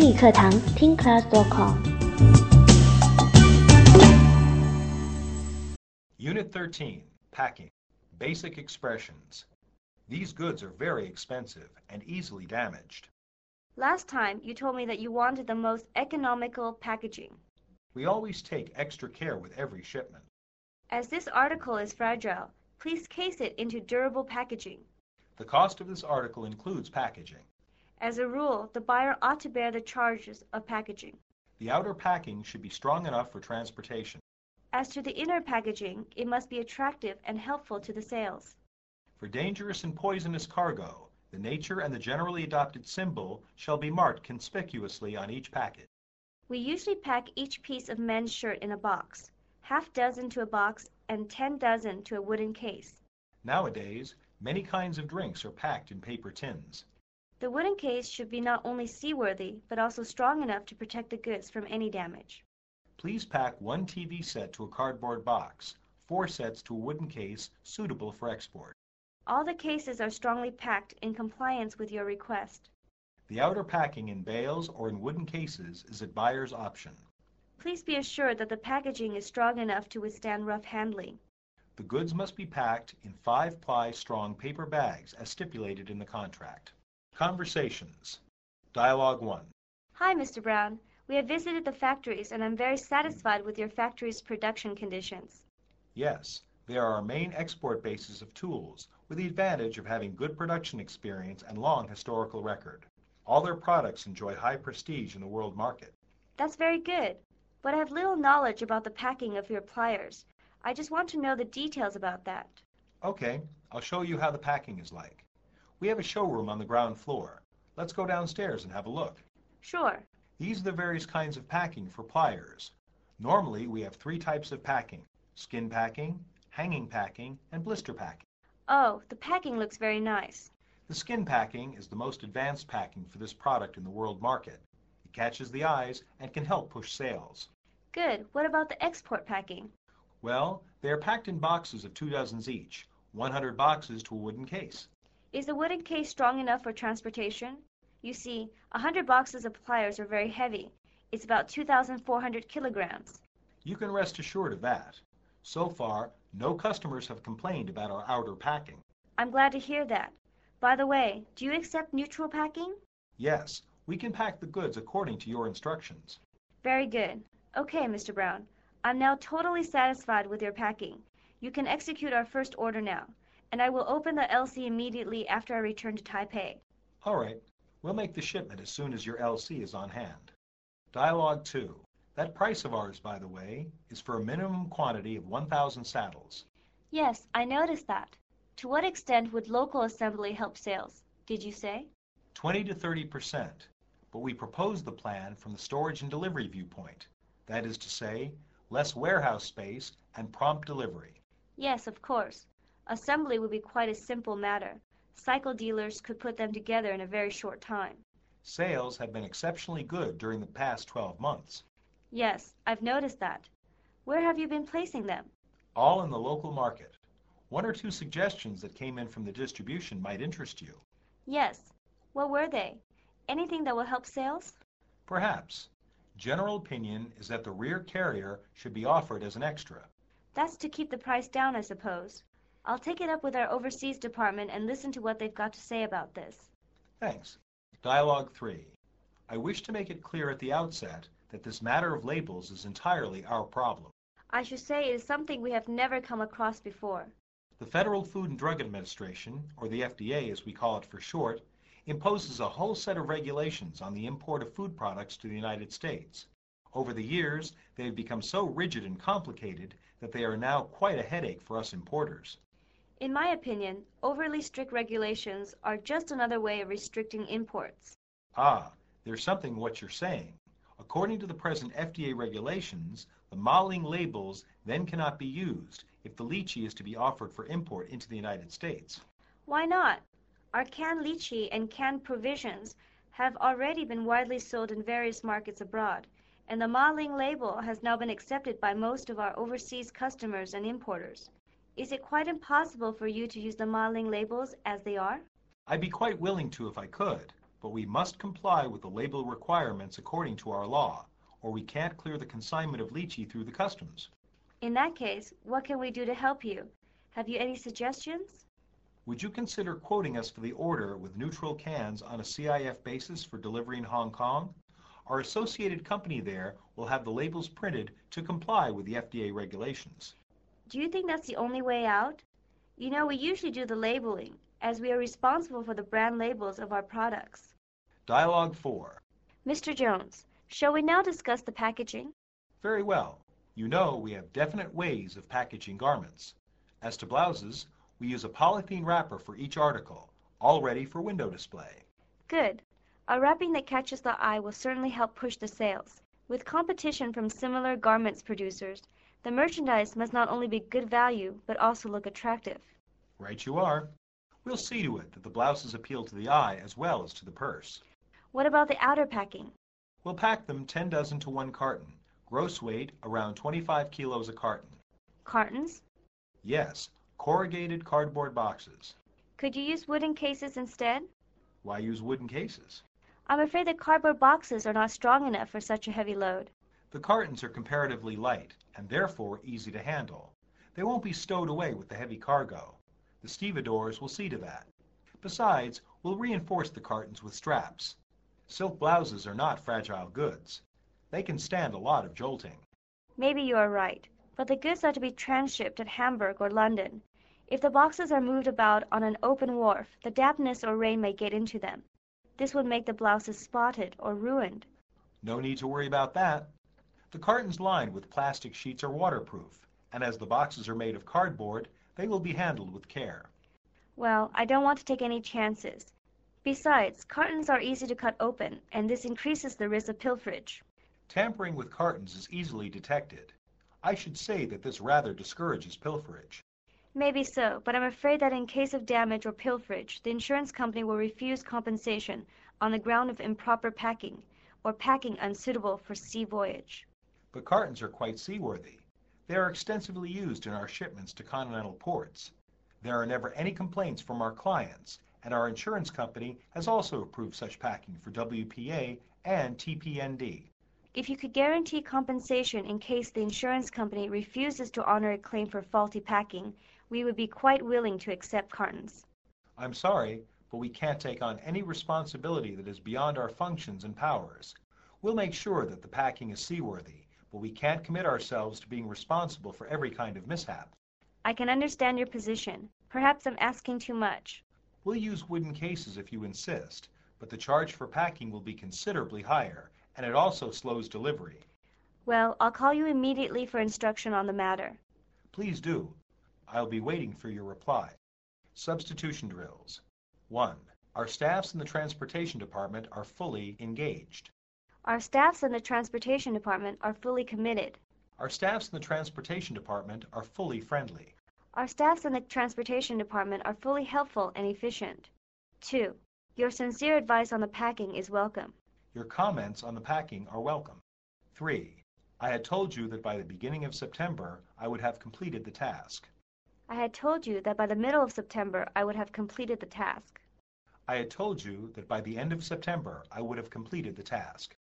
英语课堂听 class.com。 Unit 13, Packing. Basic expressions. These goods are very expensive and easily damaged. Last time, you told me that you wanted the most economical packaging. We always take extra care with every shipment. As this article is fragile, please case it into durable packaging. The cost of this article includes packaging. As a rule, the buyer ought to bear the charges of packaging. The outer packing should be strong enough for transportation. As to the inner packaging, it must be attractive and helpful to the sales. For dangerous and poisonous cargo, the nature and the generally adopted symbol shall be marked conspicuously on each packet. We usually pack each piece of men's shirt in a box, half dozen to a box and 10 dozen to a wooden case. Nowadays, many kinds of drinks are packed in paper tins. The wooden case should be not only seaworthy, but also strong enough to protect the goods from any damage. Please pack 1 TV set to a cardboard box, 4 sets to a wooden case suitable for export. All the cases are strongly packed in compliance with your request. The outer packing in bales or in wooden cases is at buyer's option. Please be assured that the packaging is strong enough to withstand rough handling. The goods must be packed in 5-ply strong paper bags as stipulated in the contract. Conversations. Dialogue 1. Hi, Mr. Brown. We have visited the factories and I'm very satisfied with your factory's production conditions. Yes, they are our main export bases of tools, with the advantage of having good production experience and long historical record. All their products enjoy high prestige in the world market. That's very good, but I have little knowledge about the packing of your pliers. I just want to know the details about that. Okay, I'll show you how the packing is like. We have a showroom on the ground floor. Let's go downstairs and have a look. Sure. These are the various kinds of packing for pliers. Normally, we have 3 types of packing: skin packing, hanging packing, and blister packing. Oh, the packing looks very nice. The skin packing is the most advanced packing for this product in the world market. It catches the eyes and can help push sales. Good. What about the export packing? Well, they are packed in boxes of 2 dozens each, 100 boxes to a wooden case. Is the wooden case strong enough for transportation? You see, 100 boxes of pliers are very heavy. It's about 2,400 kilograms. You can rest assured of that. So far, no customers have complained about our outer packing. I'm glad to hear that. By the way, do you accept neutral packing? Yes, we can pack the goods according to your instructions. Very good. Okay, Mr. Brown. I'm now totally satisfied with your packing. You can execute our first order now, and I will open the LC immediately after I return to Taipei. All right. We'll make the shipment as soon as your LC is on hand. Dialogue 2. That price of ours, by the way, is for a minimum quantity of 1,000 saddles. Yes, I noticed that. To what extent would local assembly help sales, did you say? 20 to 30%. But we propose the plan from the storage and delivery viewpoint. That is to say, less warehouse space and prompt delivery. Yes, of course. Assembly would be quite a simple matter. Cycle dealers could put them together in a very short time. Sales have been exceptionally good during the past 12 months. Yes, I've noticed that. Where have you been placing them? All in the local market. 1 or 2 suggestions that came in from the distribution might interest you. Yes. What were they? Anything that will help sales? Perhaps. General opinion is that the rear carrier should be offered as an extra. That's to keep the price down, I suppose. I'll take it up with our overseas department and listen to what they've got to say about this. Thanks. Dialogue 3. I wish to make it clear at the outset that this matter of labels is entirely our problem. I should say it is something we have never come across before. The Federal Food and Drug Administration, or the FDA as we call it for short, imposes a whole set of regulations on the import of food products to the United States. Over the years, they have become so rigid and complicated that they are now quite a headache for us importers. In my opinion, overly strict regulations are just another way of restricting imports. Ah, there's something in what you're saying. According to the present FDA regulations, the Ma-Ling labels then cannot be used if the lychee is to be offered for import into the United States. Why not? Our canned lychee and canned provisions have already been widely sold in various markets abroad, and the Ma-Ling label has now been accepted by most of our overseas customers and importers. Is it quite impossible for you to use the Ma-Ling labels as they are? I'd be quite willing to if I could, but we must comply with the label requirements according to our law, or we can't clear the consignment of lychee through the customs. In that case, what can we do to help you? Have you any suggestions? Would you consider quoting us for the order with neutral cans on a CIF basis for delivery in Hong Kong? Our associated company there will have the labels printed to comply with the FDA regulations. Do you think that's the only way out? You know, we usually do the labeling, as we are responsible for the brand labels of our products. Dialogue 4. Mr. Jones, shall we now discuss the packaging? Very well. You know we have definite ways of packaging garments. As to blouses, we use a polythene wrapper for each article, all ready for window display. Good. A wrapping that catches the eye will certainly help push the sales. With competition from similar garments producers, the merchandise must not only be good value, but also look attractive. Right you are. We'll see to it that the blouses appeal to the eye as well as to the purse. What about the outer packing? We'll pack them 10 dozen to 1 carton. Gross weight around 25 kilos a carton. Cartons? Yes, corrugated cardboard boxes. Could you use wooden cases instead? Why use wooden cases? I'm afraid the cardboard boxes are not strong enough for such a heavy load. The cartons are comparatively light and therefore easy to handle. They won't be stowed away with the heavy cargo. The stevedores will see to that. Besides, we'll reinforce the cartons with straps. Silk blouses are not fragile goods. They can stand a lot of jolting. Maybe you are right, but the goods are to be transshipped at Hamburg or London. If the boxes are moved about on an open wharf, the dampness or rain may get into them. This would make the blouses spotted or ruined. No need to worry about that. The cartons lined with plastic sheets are waterproof, and as the boxes are made of cardboard, they will be handled with care. Well, I don't want to take any chances. Besides, cartons are easy to cut open, and this increases the risk of pilferage. Tampering with cartons is easily detected. I should say that this rather discourages pilferage. Maybe so, but I'm afraid that in case of damage or pilferage, the insurance company will refuse compensation on the ground of improper packing or packing unsuitable for sea voyage. But cartons are quite seaworthy. They are extensively used in our shipments to continental ports. There are never any complaints from our clients, and our insurance company has also approved such packing for WPA and TPND. If you could guarantee compensation in case the insurance company refuses to honor a claim for faulty packing, we would be quite willing to accept cartons. I'm sorry, but we can't take on any responsibility that is beyond our functions and powers. We'll make sure that the packing is seaworthy, but we can't commit ourselves to being responsible for every kind of mishap. I can understand your position. Perhaps I'm asking too much. We'll use wooden cases if you insist, but the charge for packing will be considerably higher, and it also slows delivery. Well, I'll call you immediately for instruction on the matter. Please do. I'll be waiting for your reply. Substitution drills. 1. Our staffs in the transportation department are fully engaged. Our staffs in the transportation department are fully committed. Our staffs in the transportation department are fully friendly. Our staffs in the transportation department are fully helpful and efficient. 2. Your sincere advice on the packing is welcome. Your comments on the packing are welcome. 3. I had told you that by the beginning of September I would have completed the task. I had told you that by the middle of September I would have completed the task. I had told you that by the end of September I would have completed the task.